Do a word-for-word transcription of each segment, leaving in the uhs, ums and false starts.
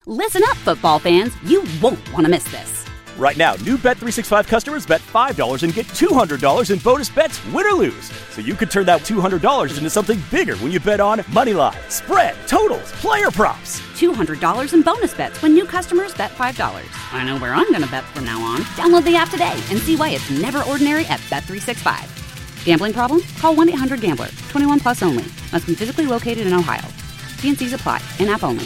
Listen up, football fans. You won't want to miss this. Right now, new Bet three sixty-five customers bet five dollars and get two hundred dollars in bonus bets, win or lose. So you could turn that two hundred dollars into something bigger when you bet on moneyline, spread, totals, player props. two hundred dollars in bonus bets when new customers bet five dollars. I know where I'm going to bet from now on. Download the app today and see why it's never ordinary at Bet three sixty-five. Gambling problem? Call one eight hundred gambler. twenty-one plus only. Must be physically located in Ohio. T and C's apply. In-app only.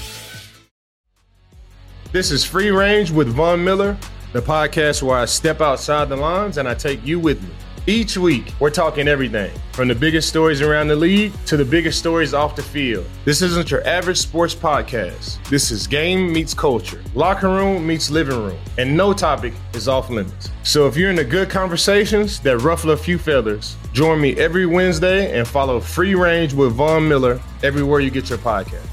This is Free Range with Von Miller, the podcast where I step outside the lines and I take you with me. Each week, we're talking everything, from the biggest stories around the league to the biggest stories off the field. This isn't your average sports podcast. This is game meets culture, locker room meets living room, and no topic is off limits. So if you're into good conversations that ruffle a few feathers, join me every Wednesday and follow Free Range with Von Miller everywhere you get your podcast.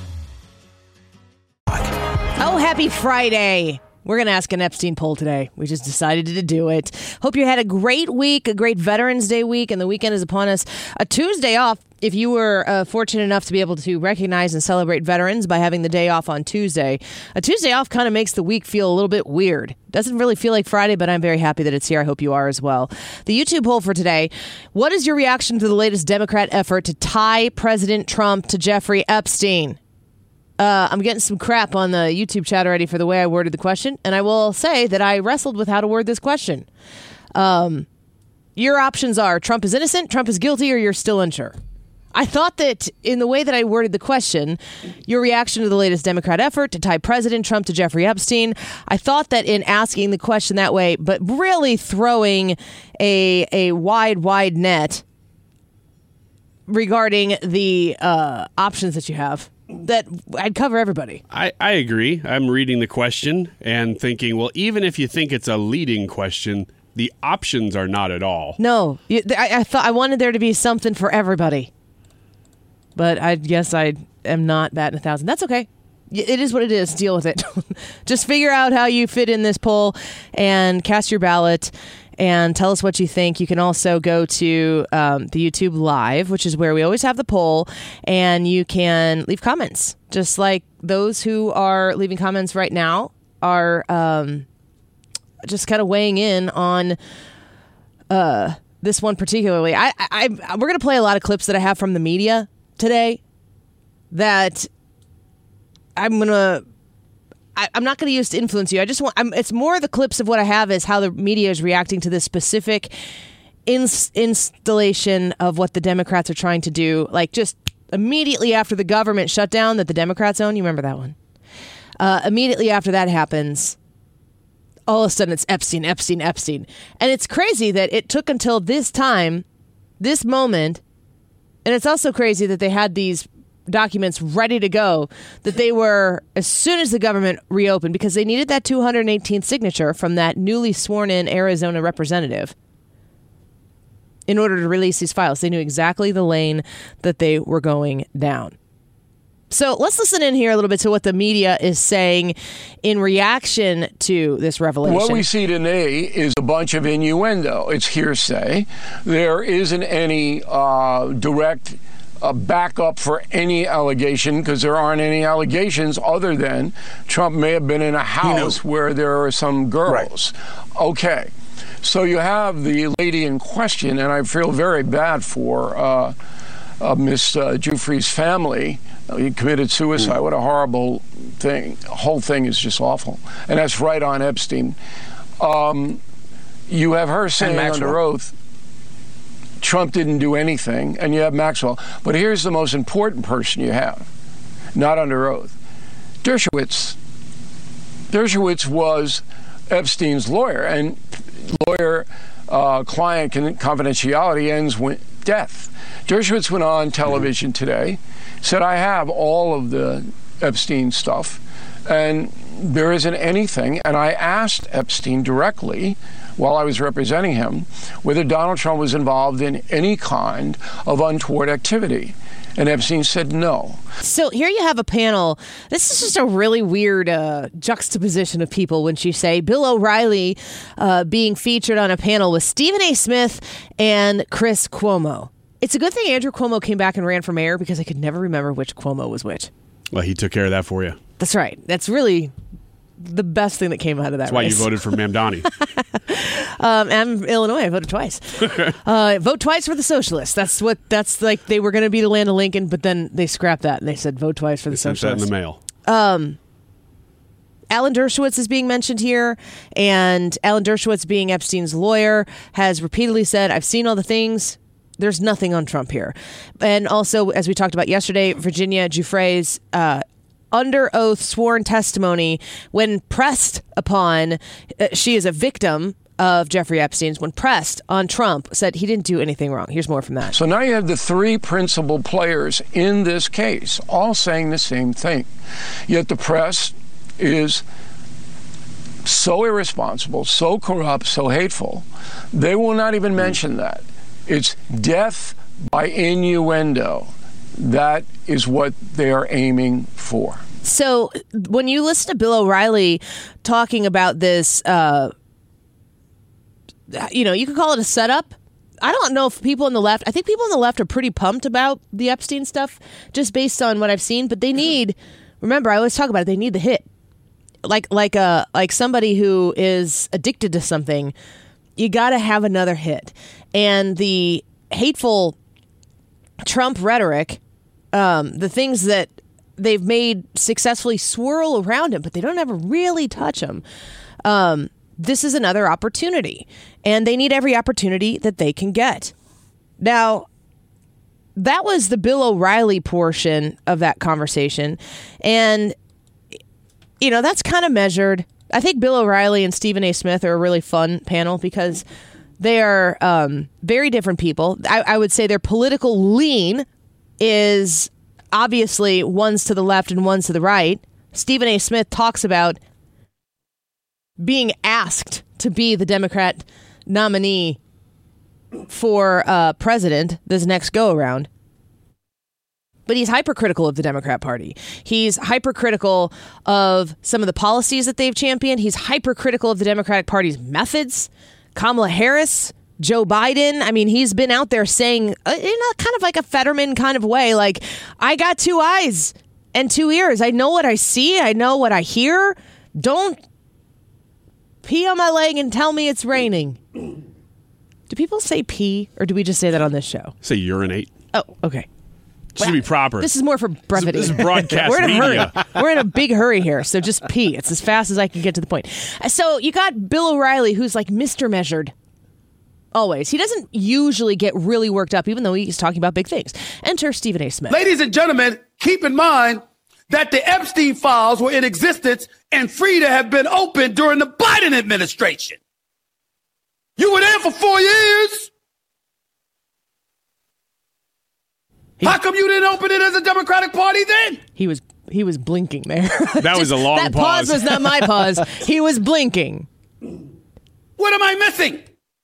Oh, happy Friday. We're going to ask an Epstein poll today. We just decided to do it. Hope you had a great week, a great Veterans Day week, and the weekend is upon us. A Tuesday off, if you were uh, fortunate enough to be able to recognize and celebrate veterans by having the day off on Tuesday. A Tuesday off kind of makes the week feel a little bit weird. Doesn't really feel like Friday, but I'm very happy that it's here. I hope you are as well. The YouTube poll for today. What is your reaction to the latest Democrat effort to tie President Trump to Jeffrey Epstein? Uh, I'm getting some crap on the YouTube chat already for the way I worded the question, and I will say that I wrestled with how to word this question. Um, your options are Trump is innocent, Trump is guilty, or you're still unsure. I thought that in the way that I worded the question, your reaction to the latest Democrat effort to tie President Trump to Jeffrey Epstein, I thought that in asking the question that way, but really throwing a a wide, wide net regarding the uh, options that you have, that I'd cover everybody. I, I agree. I'm reading the question and thinking, well, even if you think it's a leading question, the options are not at all. No, I, I thought I wanted there to be something for everybody, but I guess I am not batting a thousand. That's okay. It is what it is. Deal with it. Just figure out how you fit in this poll and cast your ballot and tell us what you think. You can also go to um, the YouTube Live, which is where we always have the poll, and you can leave comments, just like those who are leaving comments right now are um, just kind of weighing in on uh, this one particularly. I, I, I we're going to play a lot of clips that I have from the media today that I'm going to I, I'm not going to use to influence you. I just want, I'm, it's more the clips of what I have is how the media is reacting to this specific ins, installation of what the Democrats are trying to do. Like just immediately after the government shutdown that the Democrats own. You remember that one? Uh, immediately after that happens, all of a sudden it's Epstein, Epstein, Epstein. And it's crazy that it took until this time, this moment. And it's also crazy that they had these documents ready to go, that they were, as soon as the government reopened, because they needed that two hundred eighteenth signature from that newly sworn in Arizona representative in order to release these files. They knew exactly the lane that they were going down. So let's listen in here a little bit to what the media is saying in reaction to this revelation. What we see today is a bunch of innuendo. It's hearsay. There isn't any uh, direct a backup for any allegation, because there aren't any allegations other than Trump may have been in a house where there are some girls. Right. Okay. So you have the lady in question, and I feel very bad for uh, uh, Miss uh, Giuffre's family. Uh, he committed suicide. Mm. What a horrible thing. The whole thing is just awful. And that's right on Epstein. Um, you have her saying under oath, Trump didn't do anything, and you have Maxwell. But here's the most important person you have, not under oath. Dershowitz. Dershowitz was Epstein's lawyer, and lawyer-client uh, confidentiality ends with death. Dershowitz went on television today, said, I have all of the Epstein stuff, and there isn't anything. And I asked Epstein directly, while I was representing him, whether Donald Trump was involved in any kind of untoward activity. And Epstein said no. So here you have a panel. This is just a really weird uh, juxtaposition of people when you say Bill O'Reilly uh, being featured on a panel with Stephen A. Smith and Chris Cuomo. It's a good thing Andrew Cuomo came back and ran for mayor, because I could never remember which Cuomo was which. Well, he took care of that for you. That's right. That's really the best thing that came out of that That's why race. you voted for Mamdani. um, I'm Illinois. I voted twice. uh, vote twice for the socialists. That's what. That's like they were going to be the land of Lincoln, but then they scrapped that and they said vote twice for the They sent that socialists. in the mail. Um, Alan Dershowitz is being mentioned here, and Alan Dershowitz, being Epstein's lawyer, has repeatedly said, I've seen all the things. There's nothing on Trump here. And also, as we talked about yesterday, Virginia Giuffre's uh, under oath sworn testimony when pressed upon, uh, she is a victim of Jeffrey Epstein's, when pressed on Trump, said he didn't do anything wrong. Here's more from that. So now you have the three principal players in this case all saying the same thing. Yet the press is so irresponsible, so corrupt, so hateful, they will not even mention that. It's death by innuendo. That is what they are aiming for. So when you listen to Bill O'Reilly talking about this, uh, you know, you could call it a setup. I don't know if people on the left, I think people on the left are pretty pumped about the Epstein stuff just based on what I've seen, but they need, remember, I always talk about it, they need the hit. Like like a like somebody who is addicted to something, you got to have another hit. And the hateful Trump rhetoric, um, the things that they've made successfully swirl around him, but they don't ever really touch him. Um, this is another opportunity, and they need every opportunity that they can get. Now, that was the Bill O'Reilly portion of that conversation, and you know, that's kind of measured. I think Bill O'Reilly and Stephen A. Smith are a really fun panel because they are um, very different people. I, I would say their political lean is obviously one's to the left and one's to the right. Stephen A. Smith talks about being asked to be the Democrat nominee for uh, president this next go-around. But he's hypercritical of the Democrat Party. He's hypercritical of some of the policies that they've championed. He's hypercritical of the Democratic Party's methods. Kamala Harris, Joe Biden. I mean, he's been out there saying, uh, in a kind of like a Fetterman kind of way, like, I got two eyes and two ears. I know what I see. I know what I hear. Don't pee on my leg and tell me it's raining. Do people say pee, or do we just say that on this show? Say urinate. Oh, okay. Just to be proper. This is more for brevity. This is broadcast We're in a media. hurry. We're in a big hurry here, so just pee. It's as fast as I can get to the point. So you got Bill O'Reilly, who's like Mister Measured. Always. He doesn't usually get really worked up, even though he's talking about big things. Enter Stephen A. Smith. Ladies and gentlemen, keep in mind that the Epstein files were in existence and free to have been opened during the Biden administration. You were there for four years. He, How come you didn't open it as a Democratic Party then? He was he was blinking there. That was a long that pause. That pause was not my pause. He was blinking. What am I missing?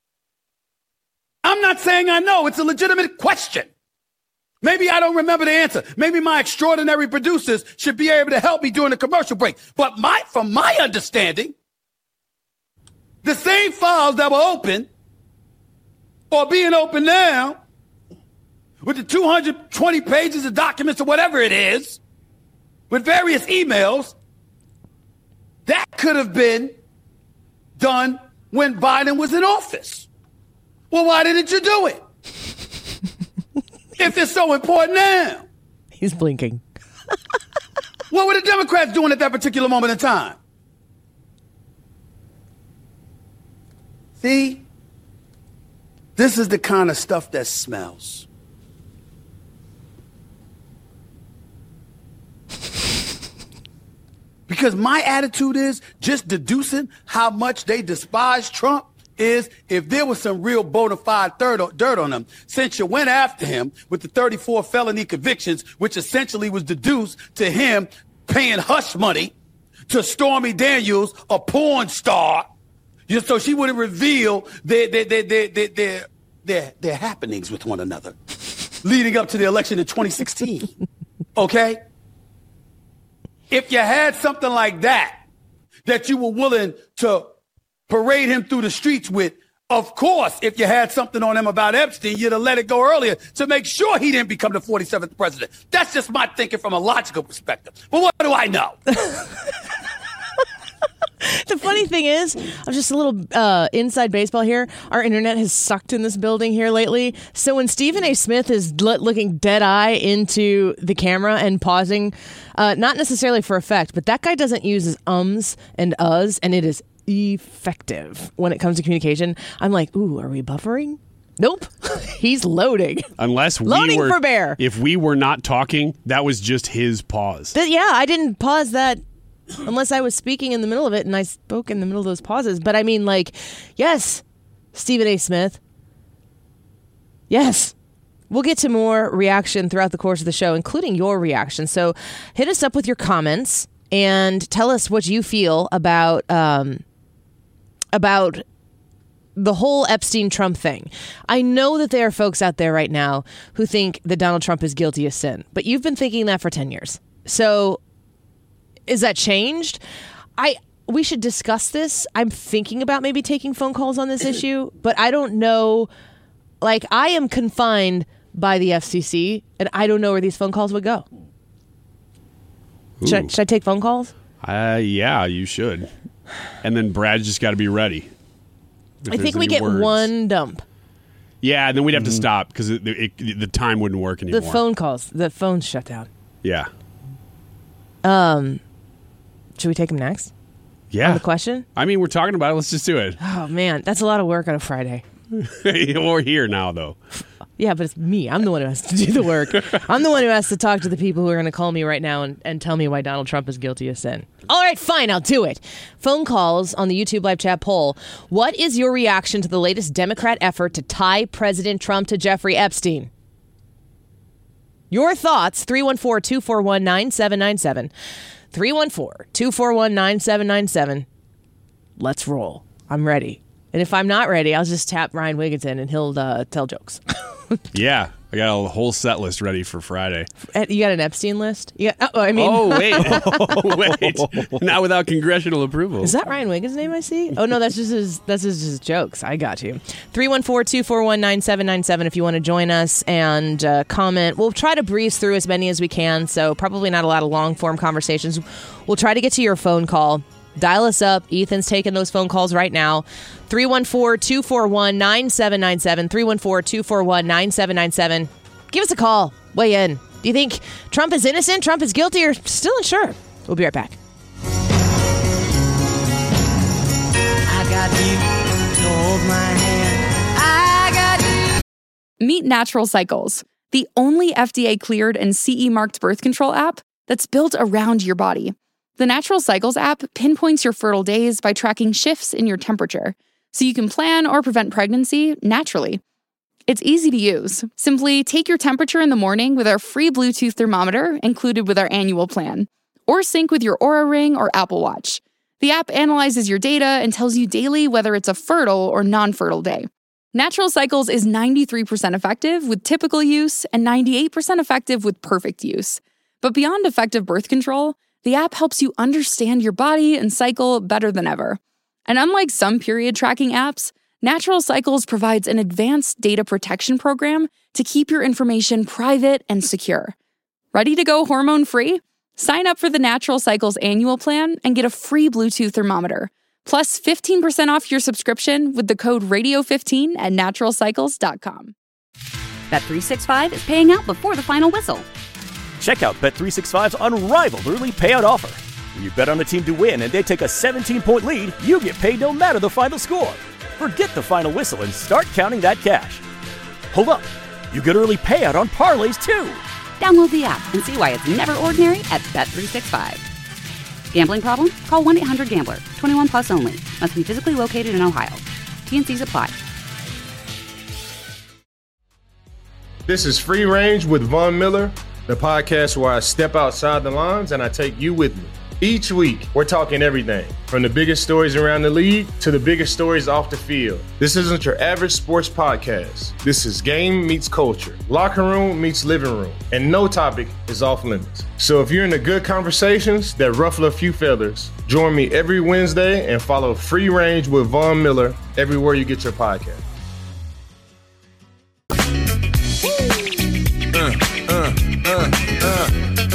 I'm not saying I know. It's a legitimate question. Maybe I don't remember the answer. Maybe my extraordinary producers should be able to help me during the commercial break. But my, from my understanding, the same files that were open or being open now with the two hundred twenty pages of documents or whatever it is, with various emails, that could have been done when Biden was in office. Well, why didn't you do it? If it's so important now. He's blinking. What were the Democrats doing at that particular moment in time? See, this is the kind of stuff that smells. Because my attitude is just deducing how much they despise Trump is if there was some real bona fide dirt on him, since you went after him with the thirty-four felony convictions, which essentially was deduced to him paying hush money to Stormy Daniels, a porn star, just so she wouldn't reveal their, their, their, their, their, their, their, their happenings with one another leading up to the election in twenty sixteen. Okay? If you had something like that, that you were willing to parade him through the streets with, Of course, if you had something on him about Epstein, you'd have let it go earlier to make sure he didn't become the forty-seventh president. That's just my thinking from a logical perspective. But what do I know? The funny thing is, I'm just a little uh, inside baseball here. Our internet has sucked in this building here lately. So when Stephen A. Smith is l- looking dead eye into the camera and pausing, uh, not necessarily for effect, but that guy doesn't use his ums and uhs, and it is effective when it comes to communication. I'm like, ooh, are we buffering? Nope. He's loading. Unless we loading were, for bear. If we were not talking, that was just his pause. Th- yeah, I didn't pause that unless I was speaking in the middle of it, and I spoke in the middle of those pauses. But I mean, like, yes, Stephen A. Smith. Yes. We'll get to more reaction throughout the course of the show, including your reaction. So hit us up with your comments and tell us what you feel about um, about the whole Epstein-Trump thing. I know that there are folks out there right now who think that Donald Trump is guilty of sin, but you've been thinking that for ten years. So is that changed? I we should discuss this. I'm thinking about maybe taking phone calls on this issue, but I don't know. Like, I am confined by the F C C, and I don't know where these phone calls would go. Should I, should I take phone calls? Uh, yeah, you should. And then Brad's just got to be ready. I think we get words. one dump. Yeah, and then we'd have mm-hmm. to stop because it, it, it, the time wouldn't work anymore. The phone calls. The phone's shut down. Yeah. Um, should we take them next? Yeah. On the question? I mean, we're talking about it. Let's just do it. Oh, man. That's a lot of work on a Friday. We're here now, though. Yeah, but it's me. I'm the one who has to do the work. I'm the one who has to talk to the people who are going to call me right now and, and tell me why Donald Trump is guilty of sin. All right, fine. I'll do it. Phone calls on the YouTube live chat poll. What is your reaction to the latest Democrat effort to tie President Trump to Jeffrey Epstein? Your thoughts, three one four, two four one, nine seven nine seven. three one four, two four one, nine seven nine seven. Let's roll. I'm ready. And if I'm not ready, I'll just tap Ryan Wigginton and he'll uh, tell jokes. Yeah, I got a whole set list ready for Friday. You got an Epstein list? You got, oh, I mean, oh wait, oh, wait, not without congressional approval. Is that Ryan Wigginton's name I see? Oh no, that's just his. That's just his jokes. I got you. three one four, two four one, nine seven nine seven. If you want to join us and uh, comment, we'll try to breeze through as many as we can. So probably not a lot of long form conversations. We'll try to get to your phone call. Dial us up. Ethan's taking those phone calls right now. three one four, two four one, nine seven nine seven. three one four, two four one, nine seven nine seven. Give us a call. Weigh in. Do you think Trump is innocent, Trump is guilty, or still unsure? We'll be right back. I got you. Hold my hand. I got you. Meet Natural Cycles, the only F D A-cleared and C E-marked birth control app that's built around your body. The Natural Cycles app pinpoints your fertile days by tracking shifts in your temperature, so you can plan or prevent pregnancy naturally. It's easy to use. Simply take your temperature in the morning with our free Bluetooth thermometer included with our annual plan, or sync with your Oura Ring or Apple Watch. The app analyzes your data and tells you daily whether it's a fertile or non-fertile day. Natural Cycles is ninety-three percent effective with typical use and ninety-eight percent effective with perfect use. But beyond effective birth control, the app helps you understand your body and cycle better than ever. And unlike some period tracking apps, Natural Cycles provides an advanced data protection program to keep your information private and secure. Ready to go hormone-free? Sign up for the Natural Cycles annual plan and get a free Bluetooth thermometer, plus fifteen percent off your subscription with the code radio fifteen at natural cycles dot com. Bet three sixty-five is paying out before the final whistle. Check out Bet three sixty-five's unrivaled early payout offer. When you bet on a team to win and they take a seventeen-point lead, you get paid no matter the final score. Forget the final whistle and start counting that cash. Hold up. You get early payout on parlays, too. Download the app and see why it's never ordinary at Bet three sixty-five. Gambling problem? Call one eight hundred gambler. twenty-one plus only. Must be physically located in Ohio. T and C's apply. This is Free Range with Von Miller, the podcast where I step outside the lines and I take you with me. Each week, we're talking everything from the biggest stories around the league to the biggest stories off the field. This isn't your average sports podcast. This is game meets culture, locker room meets living room, and no topic is off limits. So if you're into good conversations that ruffle a few feathers, join me every Wednesday and follow Free Range with Von Miller everywhere you get your podcast. Uh, uh, uh, uh.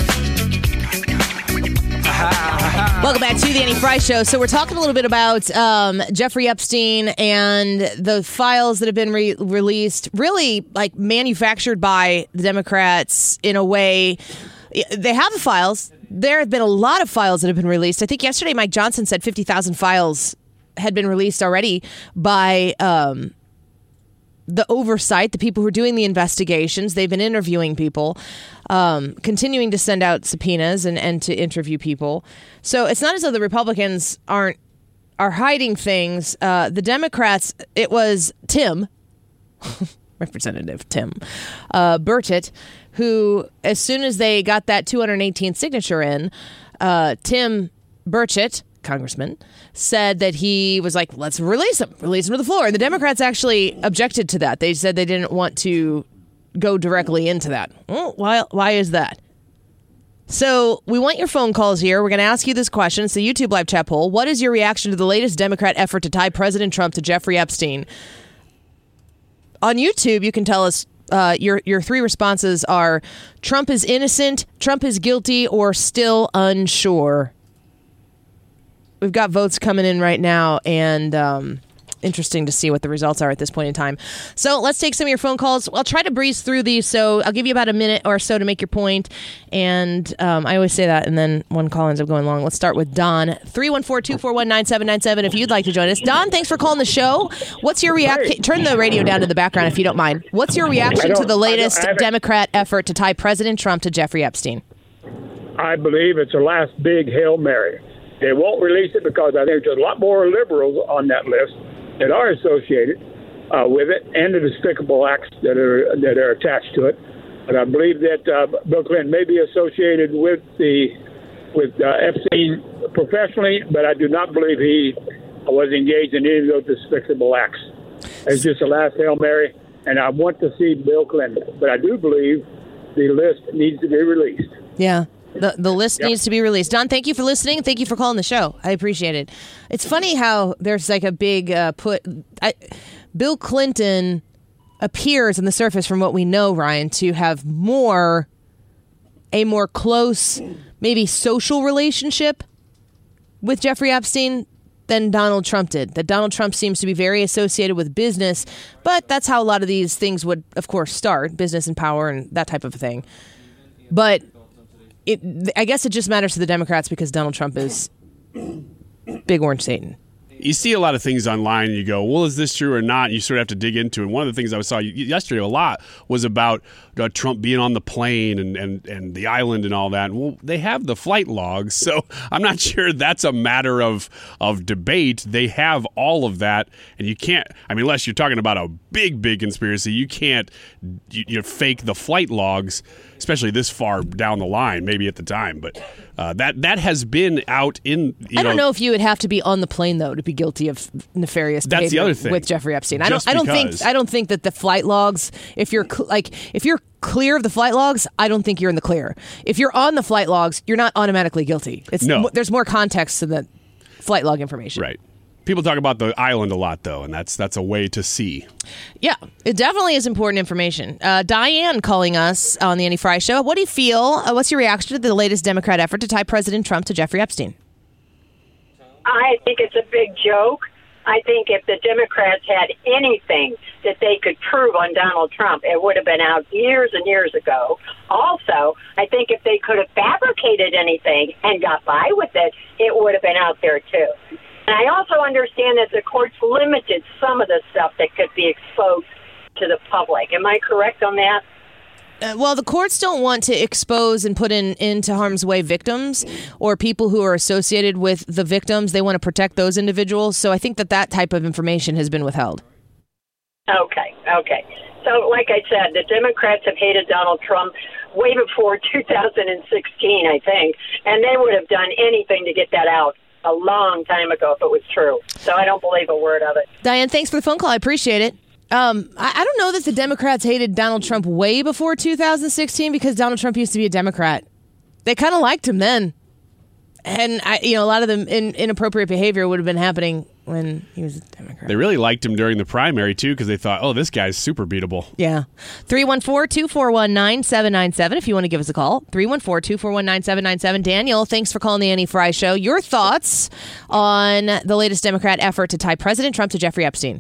Welcome back to the Annie Fry Show. So we're talking a little bit about um, Jeffrey Epstein and the files that have been re- released, really like manufactured by the Democrats in a way. They have the files. There have been a lot of files that have been released. I think yesterday Mike Johnson said fifty thousand files had been released already by um, the oversight, the people who are doing the investigations. They've been interviewing people, um, continuing to send out subpoenas and, and to interview people. So it's not as though the Republicans aren't are hiding things. Uh, the Democrats, it was Tim, Representative Tim uh, Burchett, who, as soon as they got that two hundred eighteenth signature in, uh, Tim Burchett, Congressman, said that he was like, let's release him, release him to the floor. And the Democrats actually objected to that. They said they didn't want to go directly into that. Well, why, why is that? So we want your phone calls here. We're going to ask you this question. It's the YouTube live chat poll. What is your reaction to the latest Democrat effort to tie President Trump to Jeffrey Epstein? On YouTube, you can tell us uh, your, your three responses are Trump is innocent, Trump is guilty, or still unsure. We've got votes coming in right now, and um, interesting to see what the results are at this point in time. So let's take some of your phone calls. I'll try to breeze through these, so I'll give you about a minute or so to make your point. And um, I always say that, and then one call ends up going long. Let's start with Don, three one four, two four one, nine seven nine seven, if you'd like to join us. Don, thanks for calling the show. What's your reaction? Turn the radio down to the background if you don't mind. What's your reaction to the latest Democrat effort to tie President Trump to Jeffrey Epstein? I believe it's the last big Hail Mary. They won't release it because I think there's a lot more liberals on that list that are associated uh, with it, and the despicable acts that are that are attached to it. But I believe that uh, Bill Clinton may be associated with the with uh, Epstein professionally, but I do not believe he was engaged in any of those despicable acts. It's just the last Hail Mary, and I want to see Bill Clinton. But I do believe the list needs to be released. Yeah. The the list Yep. needs to be released. Don, thank you for listening. Thank you for calling the show. I appreciate it. It's funny how there's like a big uh, put. I, Bill Clinton appears on the surface, from what we know, Ryan, to have more, a more close, maybe social relationship with Jeffrey Epstein than Donald Trump did. That Donald Trump seems to be very associated with business, but that's how a lot of these things would, of course, start, business and power and that type of thing. But It, I guess it just matters to the Democrats because Donald Trump is big orange Satan. You see a lot of things online and you go, well, is this true or not? And you sort of have to dig into it. And one of the things I saw yesterday a lot was about uh, Trump being on the plane and, and, and the island and all that. And, well, they have the flight logs, so I'm not sure that's a matter of of debate. They have all of that, and you can't, I mean, unless you're talking about a big, big conspiracy, you can't you, you fake the flight logs, especially this far down the line, maybe at the time. But uh, that that has been out in, you I don't know, know if you would have to be on the plane, though, to be guilty of nefarious That's the behavior other thing. with Jeffrey Epstein. I Just don't. I don't because. think. I don't think that the flight logs. If you're cl- like, if you're clear of the flight logs, I don't think you're in the clear. If you're on the flight logs, you're not automatically guilty. It's No. there's more context to the flight log information. Right. People talk about the island a lot, though, and that's that's a way to see. Yeah, it definitely is important information. Uh, Diane calling us on the Annie Fry Show. What do you feel? Uh, what's your reaction to the latest Democrat effort to tie President Trump to Jeffrey Epstein? I think it's a big joke. I think if the Democrats had anything that they could prove on Donald Trump, it would have been out years and years ago. Also, I think if they could have fabricated anything and got by with it, it would have been out there too. And I also understand that the courts limited some of the stuff that could be exposed to the public. Am I correct on that? Uh, well, the courts don't want to expose and put in into harm's way victims or people who are associated with the victims. They want to protect those individuals. So I think that that type of information has been withheld. Okay, okay. So like I said, the Democrats have hated Donald Trump way before two thousand sixteen, I think, and they would have done anything to get that out a long time ago if it was true. So I don't believe a word of it. Diane, thanks for the phone call. I appreciate it. Um, I, I don't know that the Democrats hated Donald Trump way before two thousand sixteen because Donald Trump used to be a Democrat. They kind of liked him then. And, I, you know, a lot of the in, inappropriate behavior would have been happening when he was a Democrat. They really liked him during the primary, too, because they thought, oh, this guy's super beatable. Yeah. three one four, two four one, nine seven nine seven if you want to give us a call. three one four, two four one, nine seven nine seven. Daniel, thanks for calling the Annie Fry Show. Your thoughts on the latest Democrat effort to tie President Trump to Jeffrey Epstein?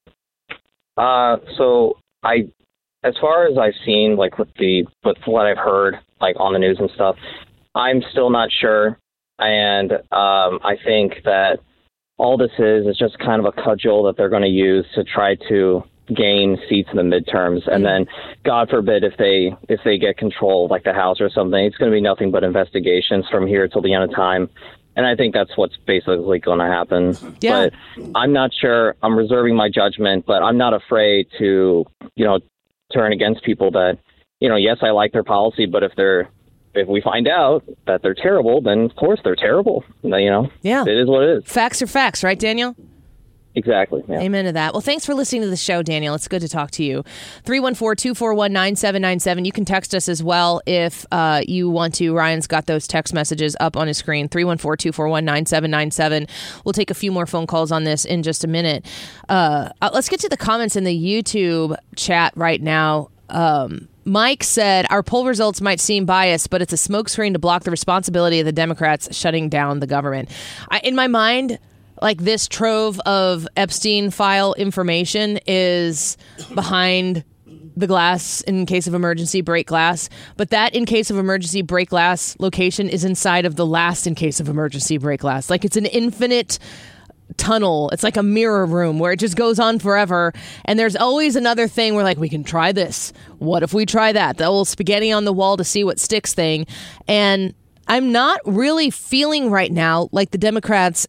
Uh, so I, as far as I've seen, like with the, with what I've heard, like on the news and stuff, I'm still not sure. And um, I think that all this is is just kind of a cudgel that they're going to use to try to gain seats in the midterms. And then, God forbid, if they if they get control of like the House or something, it's going to be nothing but investigations from here till the end of time. And I think that's what's basically going to happen. Yeah. But I'm not sure. I'm reserving my judgment, but I'm not afraid to, you know, turn against people that, you know, yes, I like their policy, but if they're If we find out that they're terrible, then of course they're terrible. You know, yeah, it is what it is. Facts are facts, right, Daniel? Exactly. Yeah. Amen to that. Well, thanks for listening to the show, Daniel. It's good to talk to you. three one four, two four one, nine seven nine seven. You can text us as well if uh, you want to. Ryan's got those text messages up on his screen. three one four, two four one, nine seven nine seven. We'll take a few more phone calls on this in just a minute. Uh, let's get to the comments in the YouTube chat right now. Um, Mike said, our poll results might seem biased, but it's a smokescreen to block the responsibility of the Democrats shutting down the government. I, in my mind, like this trove of Epstein file information is behind the glass in case of emergency break glass, but that in case of emergency break glass location is inside of the last in case of emergency break glass. Like it's an infinite tunnel. It's like a mirror room where it just goes on forever. And there's always another thing where like, we can try this. What if we try that? The old spaghetti on the wall to see what sticks thing. And I'm not really feeling right now like the Democrats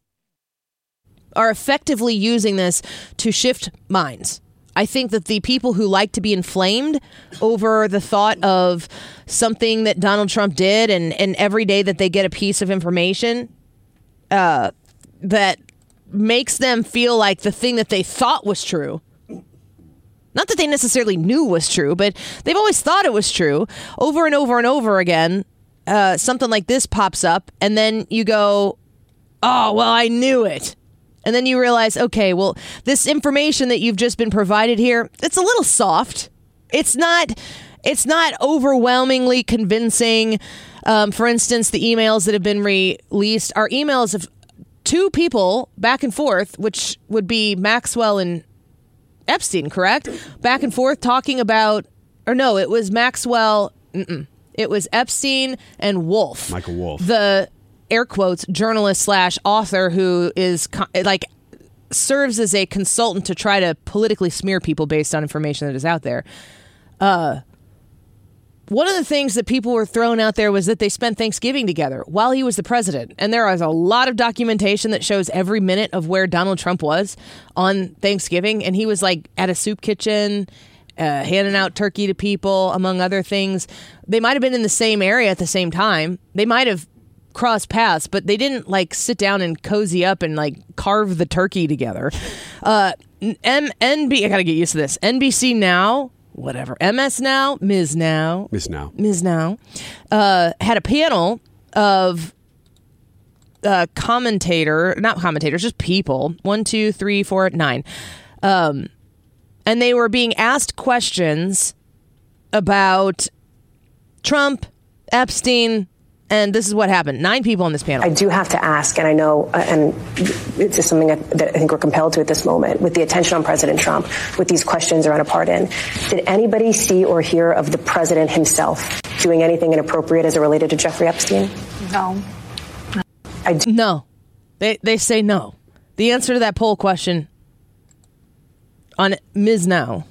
are effectively using this to shift minds. I think that the people who like to be inflamed over the thought of something that Donald Trump did and, and every day that they get a piece of information uh, that makes them feel like the thing that they thought was true, not that they necessarily knew was true, but they've always thought it was true, over and over and over again, uh, something like this pops up, and then you go, oh, well, I knew it. And then you realize, okay, well, this information that you've just been provided here, it's a little soft. It's not, it's not overwhelmingly convincing. Um, for instance, the emails that have been released are emails of two people back and forth, which would be Maxwell and Epstein, correct? Back and forth talking about, or no, it was Maxwell. Mm-mm. It was Epstein and Wolf. Michael Wolf. The air quotes journalist slash author who is co- like serves as a consultant to try to politically smear people based on information that is out there. Uh, One of the things that people were throwing out there was that they spent Thanksgiving together while he was the president. And there is a lot of documentation that shows every minute of where Donald Trump was on Thanksgiving. And he was like at a soup kitchen, uh, handing out turkey to people, among other things. They might have been in the same area at the same time. They might have crossed paths, but they didn't like sit down and cozy up and like carve the turkey together. Uh, M- N B, I got to get used to this. N B C Now. Whatever. M S Now, Miz Now. Miz Now. Miz Now. Uh, had a panel of uh, commentator, not commentators, just people. One, two, three, four, nine. Um, and they were being asked questions about Trump, Epstein, and this is what happened. Nine people on this panel. I do have to ask, and I know, uh, and it's just something that, that I think we're compelled to at this moment, with the attention on President Trump, with these questions around a pardon. Did anybody see or hear of the president himself doing anything inappropriate as it related to Jeffrey Epstein? No. I do. No. They, they say no. The answer to that poll question on Miz Now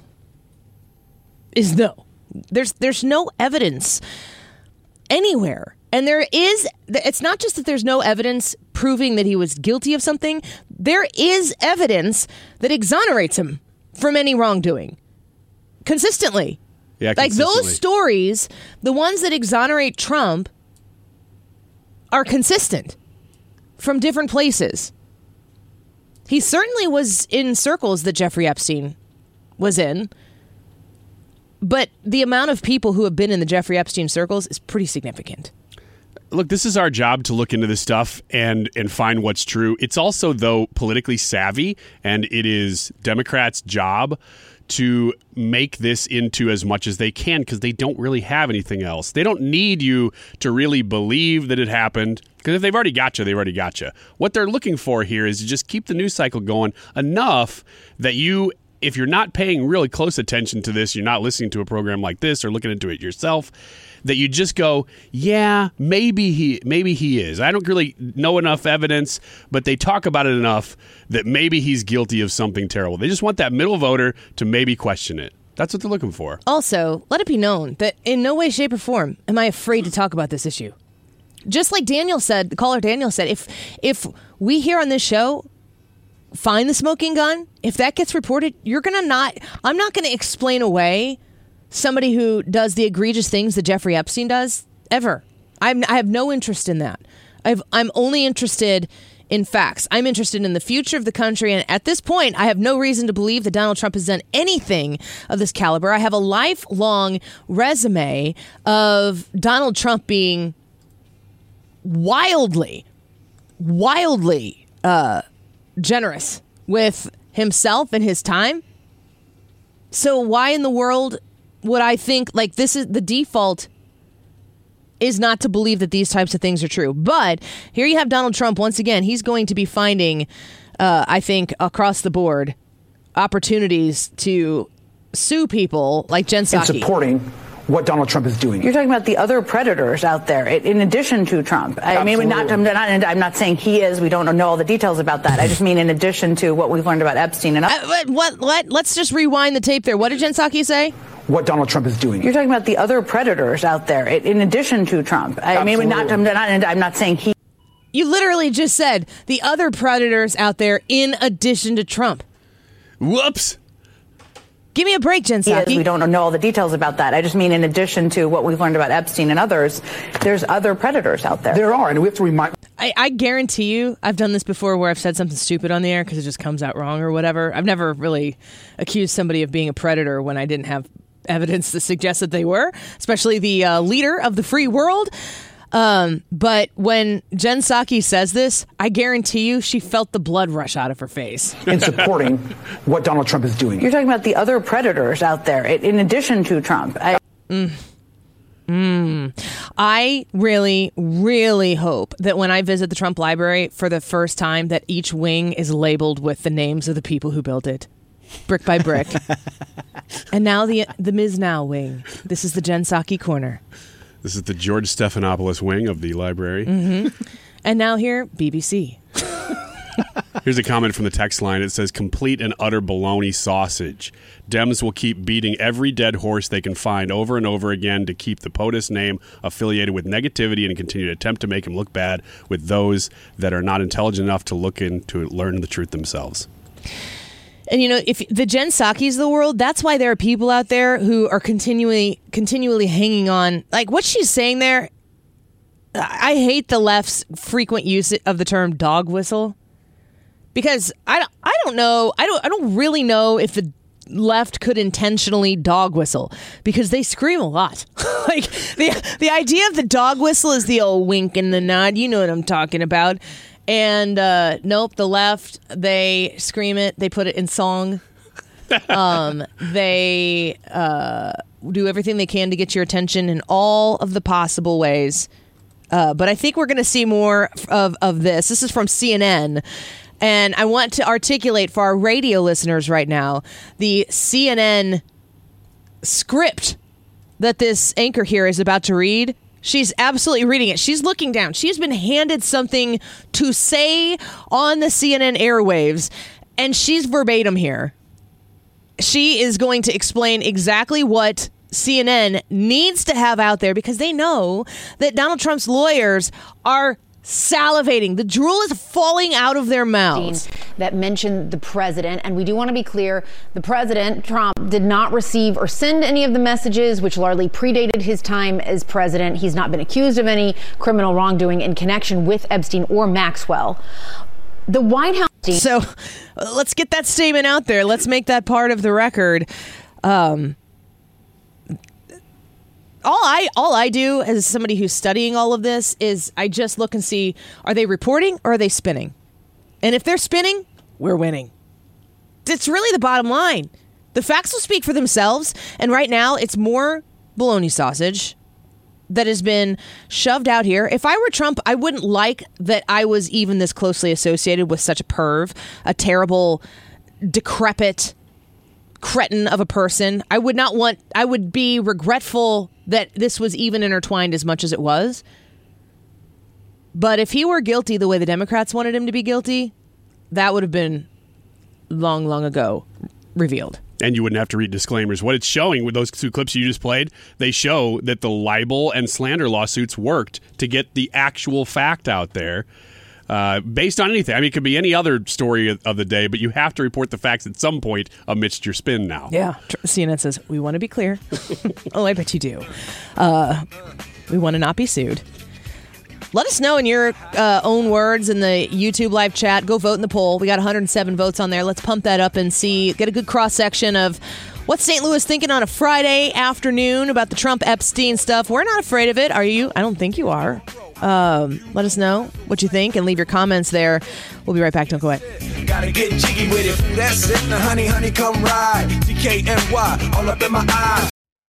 is no. There's there's no evidence anywhere. And there is, it's not just that there's no evidence proving that he was guilty of something. There is evidence that exonerates him from any wrongdoing. Consistently. Yeah, like those stories, the ones that exonerate Trump, are consistent from different places. He certainly was in circles that Jeffrey Epstein was in, but the amount of people who have been in the Jeffrey Epstein circles is pretty significant. Look, this is our job to look into this stuff and and find what's true. It's also, though, politically savvy, and it is Democrats' job to make this into as much as they can because they don't really have anything else. They don't need you to really believe that it happened because if they've already got you, they've already got you. What they're looking for here is to just keep the news cycle going enough that you, if you're not paying really close attention to this, you're not listening to a program like this or looking into it yourself, that you just go, yeah, maybe he maybe he is. I don't really know enough evidence, but they talk about it enough that maybe he's guilty of something terrible. They just want that middle voter to maybe question it. That's what they're looking for. Also, let it be known that in no way, shape, or form am I afraid to talk about this issue. Just like Daniel said, the caller Daniel said, if if we here on this show find the smoking gun, if that gets reported, you're going to not, I'm not going to explain away somebody who does the egregious things that Jeffrey Epstein does, ever. I'm, I have no interest in that. I've, I'm only interested in facts. I'm interested in the future of the country, and at this point, I have no reason to believe that Donald Trump has done anything of this caliber. I have a lifelong resume of Donald Trump being wildly, wildly uh, generous with himself and his time. So why in the world would I think, like, this is the default is not to believe that these types of things are true. But here you have Donald Trump once again. He's going to be finding, uh, I think, across the board, opportunities to sue people like Jen Psaki. In supporting what Donald Trump is doing. You're talking about the other predators out there, in addition to Trump. I Absolutely. mean, not, I'm, not, I'm not saying he is. We don't know all the details about that. I just mean in addition to what we've learned about Epstein. And uh, what, what, what? Let's just rewind the tape there. What did Jen Psaki say? What Donald Trump is doing. You're talking about the other predators out there, in addition to Trump. I Absolutely. mean, not, I'm, not, I'm not saying he. You literally just said the other predators out there in addition to Trump. Whoops. Give me a break, Jen Psaki. We don't know all the details about that. I just mean in addition to what we've learned about Epstein and others, there's other predators out there. There are, and we have to remind. I, I guarantee you, I've done this before where I've said something stupid on the air because it just comes out wrong or whatever. I've never really accused somebody of being a predator when I didn't have evidence to suggest that they were, especially the uh, leader of the free world. Um, but when Jen Psaki says this, I guarantee you she felt the blood rush out of her face. In supporting what Donald Trump is doing. You're talking about the other predators out there, in addition to Trump. I- mm. Mm. I really, really hope that when I visit the Trump Library for the first time that each wing is labeled with the names of the people who built it. Brick by brick. And now the the Miz Now wing. This is the Jen Psaki corner. This is the George Stephanopoulos wing of the library. Mm-hmm. And now here, B B C. Here's a comment from the text line. It says, complete and utter baloney sausage. Dems will keep beating every dead horse they can find over and over again to keep the POTUS name affiliated with negativity and continue to attempt to make him look bad with those that are not intelligent enough to look in to learn the truth themselves. And, you know, if the Jen Psakis of the world, that's why there are people out there who are continually, continually hanging on. Like what she's saying there, I hate the left's frequent use of the term dog whistle because I don't, I don't know. I don't, I don't really know if the left could intentionally dog whistle because they scream a lot. Like the, the idea of the dog whistle is the old wink and the nod. You know what I'm talking about. And uh, nope, the left, they scream it. They put it in song. Um, they uh, do everything they can to get your attention in all of the possible ways. Uh, but I think we're going to see more of, of this. This is from C N N. And I want to articulate for our radio listeners right now the C N N script that this anchor here is about to read. She's absolutely reading it. She's looking down. She's been handed something to say on the C N N airwaves, and she's verbatim here. She is going to explain exactly what C N N needs to have out there because they know that Donald Trump's lawyers are salivating. The drool is falling out of their mouths. that mentioned the president. And we do want to be clear, the president, Trump, did not receive or send any of the messages, which largely predated his time as president. He's not been accused of any criminal wrongdoing in connection with Epstein or Maxwell. The White House... So let's get that statement out there. Let's make that part of the record. Um, all I all I do as somebody who's studying all of this is I just look and see, are they reporting or are they spinning? And if they're spinning, we're winning. It's really the bottom line. The facts will speak for themselves. And right now, it's more bologna sausage that has been shoved out here. If I were Trump, I wouldn't like that I was even this closely associated with such a perv, a terrible, decrepit cretin of a person. I would not want, I would be regretful that this was even intertwined as much as it was. But if he were guilty the way the Democrats wanted him to be guilty, that would have been long, long ago revealed. And you wouldn't have to read disclaimers. What it's showing with those two clips you just played, they show that the libel and slander lawsuits worked to get the actual fact out there uh, based on anything. I mean, it could be any other story of, of the day, but you have to report the facts at some point amidst your spin now. Yeah. C N N says, we want to be clear. Oh, I bet you do. Uh, we want to not be sued. Let us know in your uh, own words in the YouTube live chat. Go vote in the poll. We got one hundred seven votes on there. Let's pump that up and see, get a good cross-section of what's Saint Louis thinking on a Friday afternoon about the Trump-Epstein stuff. We're not afraid of it. Are you? I don't think you are. Um, let us know what you think and leave your comments there. We'll be right back. Don't go away. Gotta get jiggy with it. That's it. Now, honey, honey, come ride. T K N Y all up in my eye.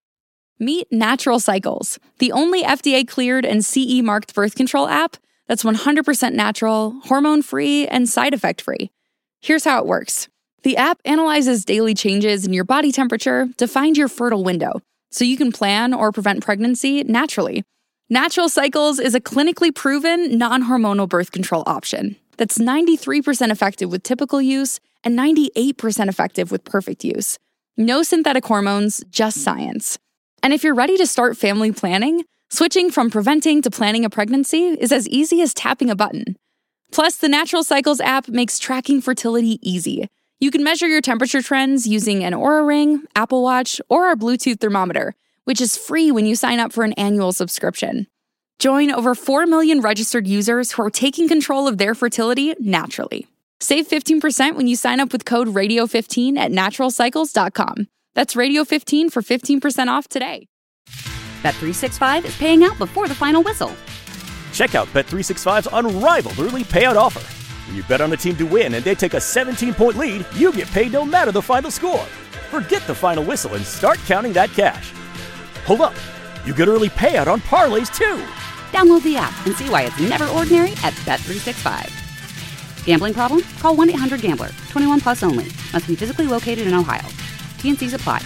Meet Natural Cycles, the only F D A-cleared and C E-marked birth control app that's one hundred percent natural, hormone-free, and side effect-free. Here's how it works. The app analyzes daily changes in your body temperature to find your fertile window, so you can plan or prevent pregnancy naturally. Natural Cycles is a clinically proven, non-hormonal birth control option that's ninety-three percent effective with typical use and ninety-eight percent effective with perfect use. No synthetic hormones, just science. And if you're ready to start family planning, switching from preventing to planning a pregnancy is as easy as tapping a button. Plus, the Natural Cycles app makes tracking fertility easy. You can measure your temperature trends using an Oura Ring, Apple Watch, or our Bluetooth thermometer, which is free when you sign up for an annual subscription. Join over four million registered users who are taking control of their fertility naturally. Save fifteen percent when you sign up with code radio fifteen at natural cycles dot com. That's radio fifteen for fifteen percent off today. Bet three sixty-five is paying out before the final whistle. Check out Bet three sixty-five's unrivaled early payout offer. When you bet on the team to win and they take a seventeen-point lead, you get paid no matter the final score. Forget the final whistle and start counting that cash. Hold up. You get early payout on parlays, too. Download the app and see why it's never ordinary at Bet three sixty-five. Gambling problem? Call one eight hundred gambler. twenty-one plus only. Must be physically located in Ohio. T N Cs apply.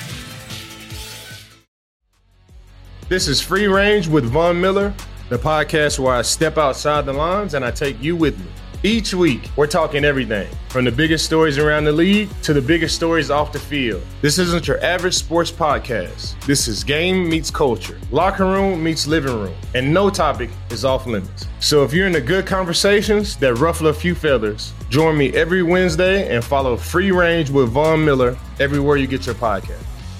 This is Free Range with Von Miller, the podcast where I step outside the lines and I take you with me. Each week, we're talking everything from the biggest stories around the league to the biggest stories off the field. This isn't your average sports podcast. This is game meets culture, locker room meets living room, and no topic is off limits. So if you're into good conversations that ruffle a few feathers, join me every Wednesday and follow Free Range with Von Miller everywhere you get your podcast.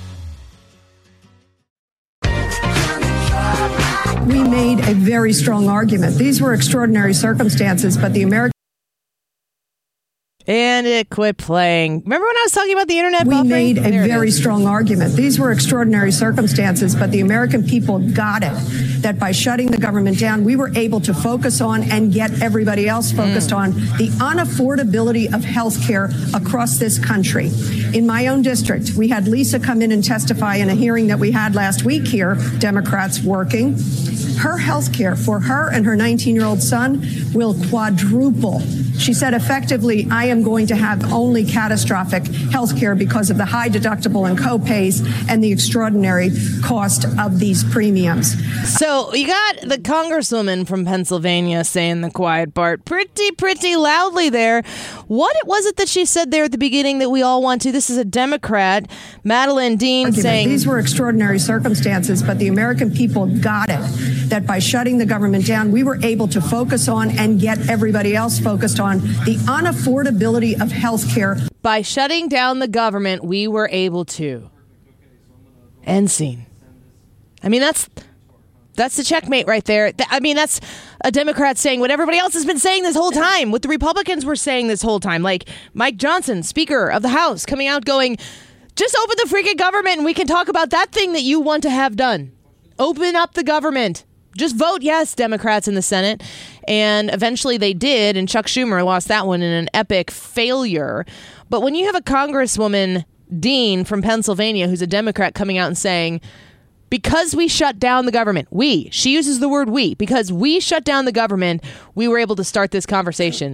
We made a very strong argument. These were extraordinary circumstances, but the American... And it quit playing. Remember when I was talking about the internet We buffering? made a There it very is. strong argument. These were extraordinary circumstances, but the American people got it. That by shutting the government down, we were able to focus on and get everybody else focused Mm. on the unaffordability of health care across this country. In my own district, we had Lisa come in and testify in a hearing that we had last week here, Democrats working. Her health care for her and her nineteen-year-old son will quadruple. She said, effectively, I am going to have only catastrophic health care because of the high deductible and co-pays and the extraordinary cost of these premiums. So you got the congresswoman from Pennsylvania saying the quiet part pretty, pretty loudly there. What was it that she said there at the beginning that we all want to? This is a Democrat, Madeline Dean, Argument. saying... These were extraordinary circumstances, but the American people got it. That by shutting the government down, we were able to focus on and get everybody else focused on on the unaffordability of health care. By shutting down the government, we were able to. End scene. I mean, that's that's the checkmate right there. Th- I mean, that's a Democrat saying what everybody else has been saying this whole time, what the Republicans were saying this whole time. Like Mike Johnson, Speaker of the House, coming out going, just open the freaking government and we can talk about that thing that you want to have done. Open up the government. Just vote yes, Democrats in the Senate. And eventually they did, and Chuck Schumer lost that one in an epic failure. But when you have a Congresswoman, Dean from Pennsylvania, who's a Democrat, coming out and saying, because we shut down the government, we, she uses the word we, because we shut down the government, we were able to start this conversation.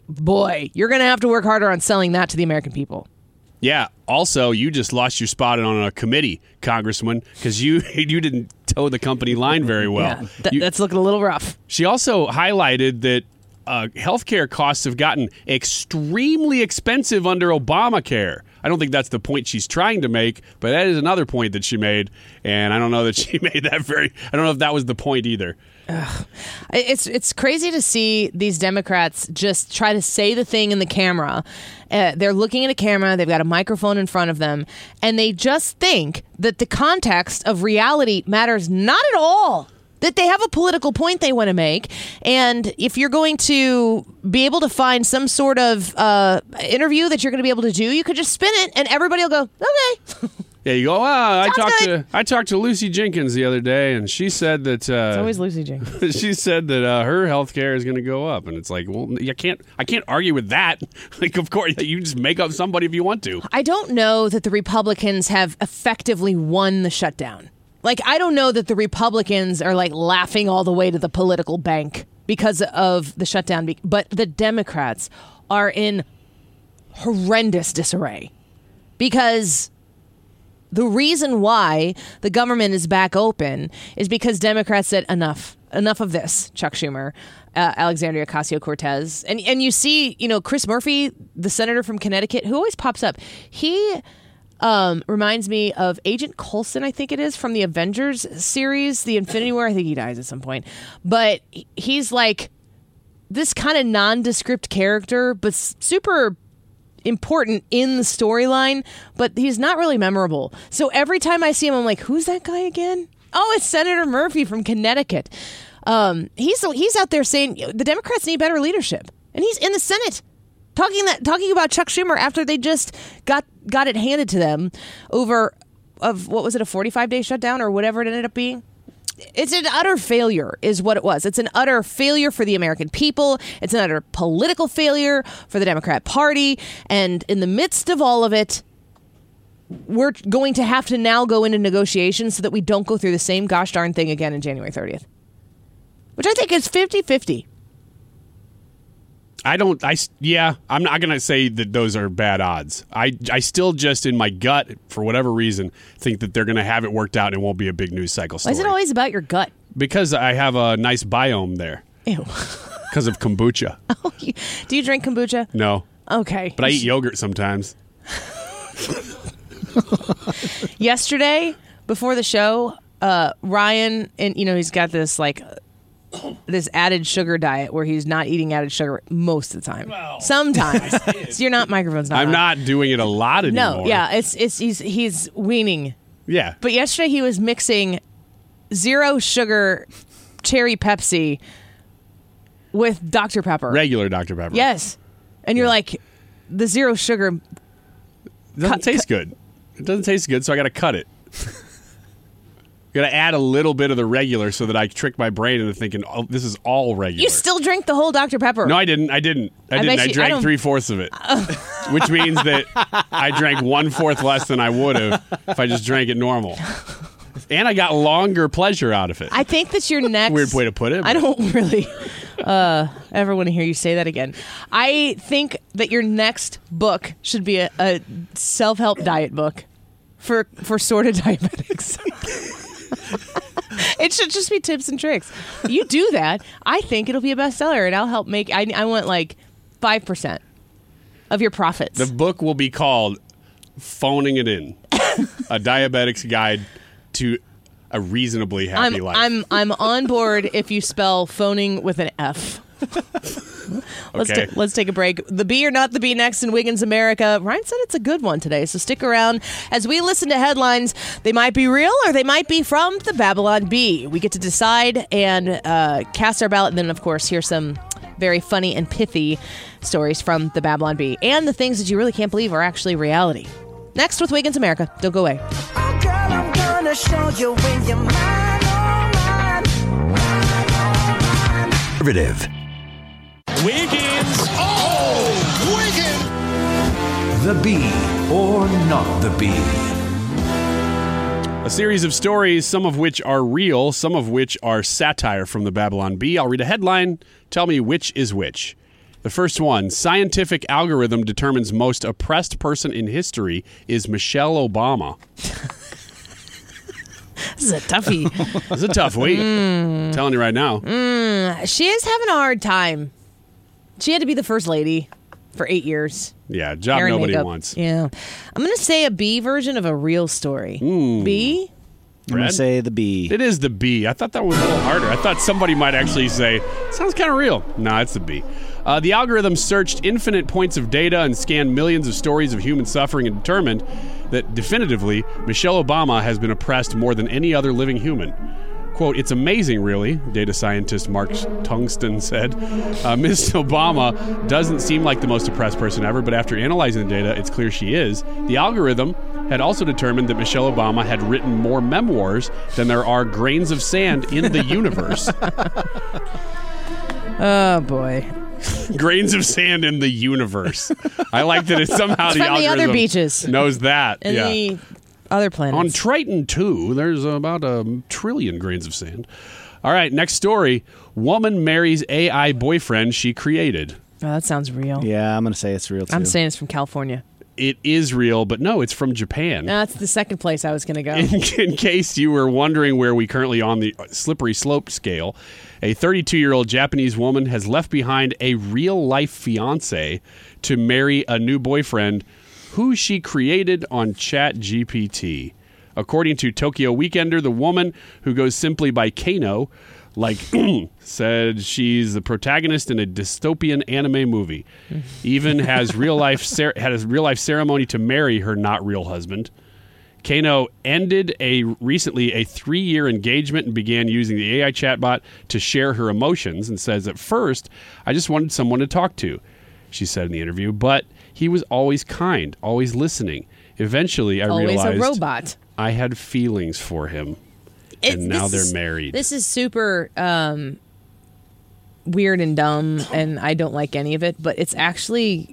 Boy, you're going to have to work harder on selling that to the American people. Yeah. Also, you just lost your spot on a committee, Congressman, because you you didn't toe the company line very well. Yeah, th- you, that's looking a little rough. She also highlighted that uh, healthcare costs have gotten extremely expensive under Obamacare. I don't think that's the point she's trying to make, but that is another point that she made, and I don't know that she made that very. I don't know if that was the point either. Ugh. It's it's crazy to see these Democrats just try to say the thing in the camera. Uh, they're looking at a camera, they've got a microphone in front of them, and they just think that the context of reality matters not at all. That they have a political point they want to make, and if you're going to be able to find some sort of uh, interview that you're going to be able to do, you could just spin it, and everybody will go, okay. Yeah, you go, ah, I Sounds talked good. to I talked to Lucy Jenkins the other day, and she said that uh, It's always Lucy Jenkins. she said that uh, her health care is going to go up, and it's like, well, you can't I can't argue with that. Like, of course, you just make up somebody if you want to. I don't know that the Republicans have effectively won the shutdown. Like, I don't know that the Republicans are like laughing all the way to the political bank because of the shutdown, but the Democrats are in horrendous disarray because the reason why the government is back open is because Democrats said enough, enough of this, Chuck Schumer, uh, Alexandria Ocasio-Cortez. And, and you see, you know, Chris Murphy, the senator from Connecticut, who always pops up. He um, reminds me of Agent Coulson, I think it is, from the Avengers series, the Infinity War. I think he dies at some point. But he's like this kind of nondescript character, but super important in the storyline, but he's not really memorable. So every time I see him, I'm like, who's that guy again? Oh, it's Senator Murphy from Connecticut. Um, he's he's out there saying the Democrats need better leadership, and he's in the Senate talking that talking about Chuck Schumer after they just got got it handed to them over of what was it, a forty-five day shutdown or whatever it ended up being. It's an utter failure is what it was. It's an utter failure for the American people. It's an utter political failure for the Democrat Party. And in the midst of all of it, we're going to have to now go into negotiations so that we don't go through the same gosh darn thing again on January thirtieth, which I think is fifty-fifty. I don't, I, yeah, I'm not going to say that those are bad odds. I, I still just, in my gut, for whatever reason, think that they're going to have it worked out and it won't be a big news cycle story. Why is it always about your gut? Because I have a nice biome there. Ew. Because of kombucha. Oh, you, do you drink kombucha? No. Okay. But I eat yogurt sometimes. Yesterday, before the show, uh, Ryan, and you know, he's got this like this added sugar diet where he's not eating added sugar most of the time. Well, sometimes. So you're not microphones. Not I'm on. not doing it a lot anymore. No, yeah, it's it's he's he's weaning. Yeah. But yesterday he was mixing zero sugar cherry Pepsi with Doctor Pepper. Regular Doctor Pepper. Yes. And you're yeah. like, the zero sugar it doesn't cut, taste cut. good. It doesn't taste good, so I got to cut it. Got to add a little bit of the regular so that I trick my brain into thinking, oh, this is all regular. You still drink the whole Doctor Pepper? No, I didn't. I didn't. I, I didn't. I drank I three fourths of it, which means that I drank one fourth less than I would have if I just drank it normal. And I got longer pleasure out of it. I think that your next weird way to put it. I don't really uh, ever want to hear you say that again. I think that your next book should be a, a self-help diet book for for sort of diabetics. It should just be tips and tricks. You do that, I think it'll be a bestseller, and I'll help make. I, I want like five percent of your profits. The book will be called "Phoning It In: A Diabetic's Guide to a Reasonably Happy I'm, Life." I'm I'm on board if you spell phoning with an F. Let's, Okay. ta- let's take a break. The Bee or Not the Bee next in Wiggins America. Ryan said it's a good one today, so stick around as we listen to headlines. They might be real or they might be from the Babylon Bee. We get to decide and uh, cast our ballot, and then, of course, hear some very funny and pithy stories from the Babylon Bee and the things that you really can't believe are actually reality. Next with Wiggins America. Don't go away. Girl, I'm gonna show you when you're mine, oh mine, mine, oh mine. Conservative. Wiggins. Oh, Wiggins. The Bee or Not the Bee. A series of stories, some of which are real, some of which are satire from the Babylon Bee. I'll read a headline. Tell me which is which. The first one, scientific algorithm determines most oppressed person in history is Michelle Obama. This is a toughie. This is a tough week. Mm. I'm telling you right now. Mm, she is having a hard time. She had to be the first lady for eight years. Yeah, job Hair and nobody makeup. wants. Yeah. I'm going to say a B version of a real story. B? I'm going to say the Bee. It is the B. I thought that was a little harder. I thought somebody might actually say, sounds kind of real. No, it's the B. Uh, the algorithm searched infinite points of data and scanned millions of stories of human suffering and determined that definitively Michelle Obama has been oppressed more than any other living human. Quote, it's amazing, really, data scientist Mark Tungsten said. Uh, Miz Obama doesn't seem like the most oppressed person ever, but after analyzing the data, it's clear she is. The algorithm had also determined that Michelle Obama had written more memoirs than there are grains of sand in the universe. Oh, boy. Grains of sand in the universe. I like that it's somehow It's the from the algorithm other beaches. knows that. And yeah. the other planets. On Triton two, there's about a trillion grains of sand. All right, next story. Woman marries A I boyfriend she created. Oh, that sounds real. Yeah, I'm going to say it's real, too. I'm saying it's from California. It is real, but no, it's from Japan. No, that's the second place I was going to go. In, in case you were wondering where we currently on the slippery slope scale, a thirty-two-year-old Japanese woman has left behind a real-life fiancé to marry a new boyfriend who she created on ChatGPT. According to Tokyo Weekender, the woman, who goes simply by Kano, like said she's the protagonist in a dystopian anime movie. Even has real life cer- had a real life ceremony to marry her not real husband. Kano ended a recently a three-year engagement and began using the A I chatbot to share her emotions, and says, at first, I just wanted someone to talk to, she said in the interview, but he was always kind, always listening. Eventually, I Always realized a robot. I had feelings for him, It- and now this they're is- married. This is super um, weird and dumb, and I don't like any of it, but it's actually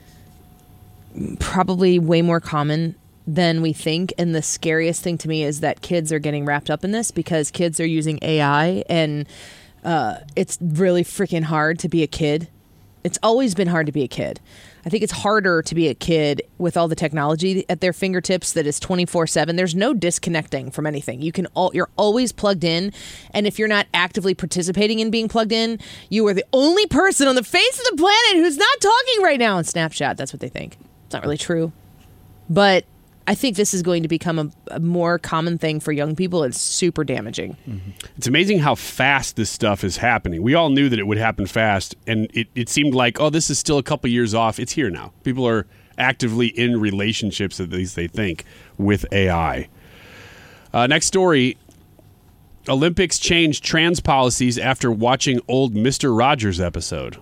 probably way more common than we think. And the scariest thing to me is that kids are getting wrapped up in this because kids are using A I, and uh, it's really freaking hard to be a kid. It's always been hard to be a kid. I think it's harder to be a kid with all the technology at their fingertips that is twenty-four seven. There's no disconnecting from anything. You can all, you're always plugged in, and if you're not actively participating in being plugged in, you are the only person on the face of the planet who's not talking right now on Snapchat. That's what they think. It's not really true. But I think this is going to become a, a more common thing for young people. It's super damaging. Mm-hmm. It's amazing how fast this stuff is happening. We all knew that it would happen fast, and it, it seemed like, oh, this is still a couple years off. It's here now. People are actively in relationships, at least they think, with A I. Uh, next story. Olympics changed trans policies after watching old Mister Rogers episode.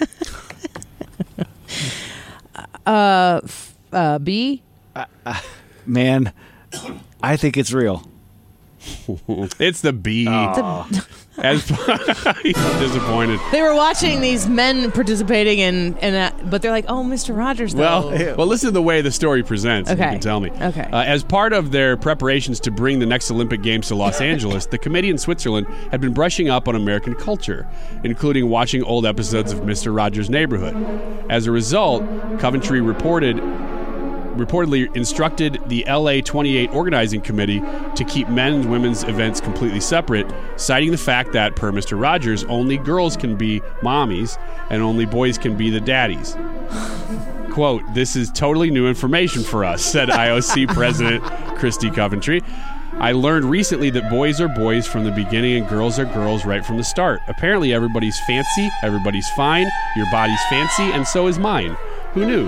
uh, f- uh, B? Uh, uh, man, I think it's real. It's the B. Oh. As he's disappointed. They were watching these men participating in, in a, but they're like, oh, Mister Rogers, though. Well, well, listen to the way the story presents. and Okay. You can tell me. Okay. Uh, as part of their preparations to bring the next Olympic Games to Los Angeles, the committee in Switzerland had been brushing up on American culture, including watching old episodes of Mister Rogers' Neighborhood. As a result, Coventry reported reportedly instructed the L A twenty-eight organizing committee to keep men and women's events completely separate, citing the fact that, per Mister Rogers, only girls can be mommies and only boys can be the daddies. Quote, this is totally new information for us, said I O C President Christy Coventry. I learned recently that boys are boys from the beginning and girls are girls right from the start. Apparently everybody's fancy, everybody's fine, your body's fancy, and so is mine. Who knew?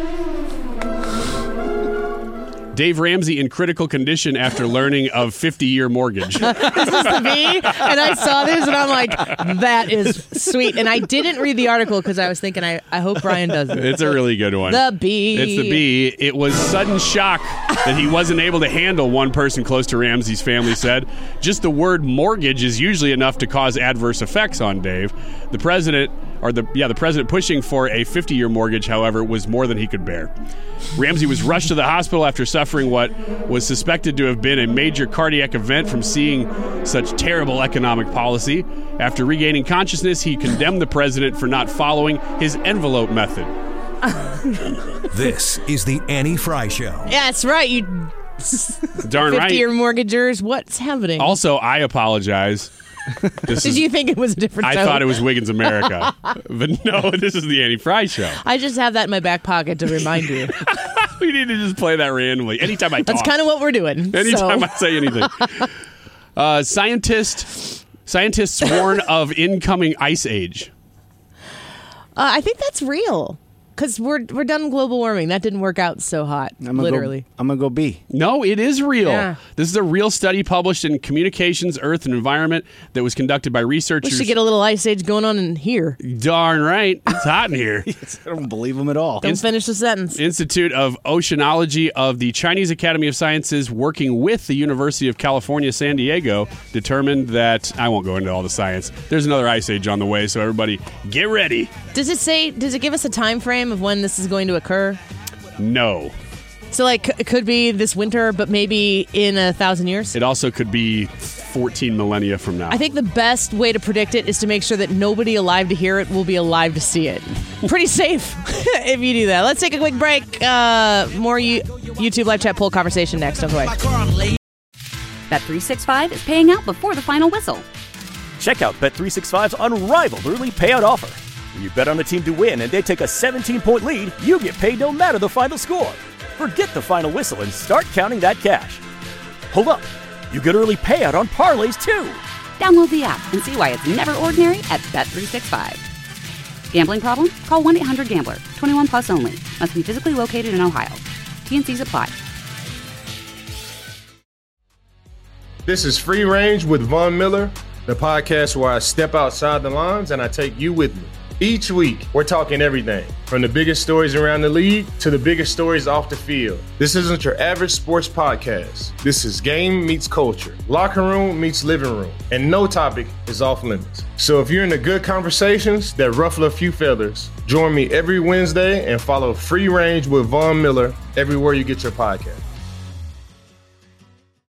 Dave Ramsey in critical condition after learning of fifty-year mortgage. This is the B, and I saw this, and I'm like, that is sweet. And I didn't read the article because I was thinking, I, I hope Brian does it. It's a really good one. The B. It's the B. It was sudden shock that he wasn't able to handle, one person close to Ramsey's family said. Just the word mortgage is usually enough to cause adverse effects on Dave. The president, or the yeah, the president pushing for a fifty-year mortgage, however, was more than he could bear. Ramsey was rushed to the hospital after suffering what was suspected to have been a major cardiac event from seeing such terrible economic policy. After regaining consciousness, he condemned the president for not following his envelope method. This is the Annie Fry Show. Yeah, that's right. You Darn right. fifty-year mortgagers. What's happening? Also, I apologize. This Did is, you think it was a different I tone? thought it was Wiggins America. But no, this is the Annie Fry Show. I just have that in my back pocket to remind you. We need to just play that randomly. Anytime I talk. That's kind of what we're doing. Anytime so. I say anything. Uh, scientists, scientists warn of incoming ice age. Uh, I think that's real. Because we're we're done with global warming. That didn't work out so hot, I'm gonna literally. Go, I'm going to go B. No, it is real. Yeah. This is a real study published in Communications, Earth, and Environment that was conducted by We researchers. should get a little ice age going on in here. Darn right. It's hot in here. I don't believe them at all. Don't finish the sentence. Institute of Oceanology of the Chinese Academy of Sciences, working with the University of California, San Diego, determined that, I won't go into all the science, there's another ice age on the way, so everybody get ready. Does it say, does it give us a time frame of when this is going to occur? No. So, like, it could be this winter, but maybe in a thousand years? It also could be fourteen millennia from now. I think the best way to predict it is to make sure that nobody alive to hear it will be alive to see it. Pretty safe if you do that. Let's take a quick break. Uh, more U- YouTube live chat poll conversation next. Don't go away. Bet three sixty-five is paying out before the final whistle. Check out Bet three sixty-five's unrivaled early payout offer. When you bet on the team to win and they take a seventeen-point lead, you get paid no matter the final score. Forget the final whistle and start counting that cash. Hold up. You get early payout on parlays, too. Download the app and see why it's never ordinary at Bet three sixty-five. Gambling problem? Call one eight hundred gambler. twenty-one plus only. Must be physically located in Ohio. T N Cs apply. This is Free Range with Von Miller, the podcast where I step outside the lines and I take you with me. Each week, we're talking everything from the biggest stories around the league to the biggest stories off the field. This isn't your average sports podcast. This is game meets culture, locker room meets living room, and no topic is off limits. So if you're into good conversations that ruffle a few feathers, join me every Wednesday and follow Free Range with Von Miller everywhere you get your podcast.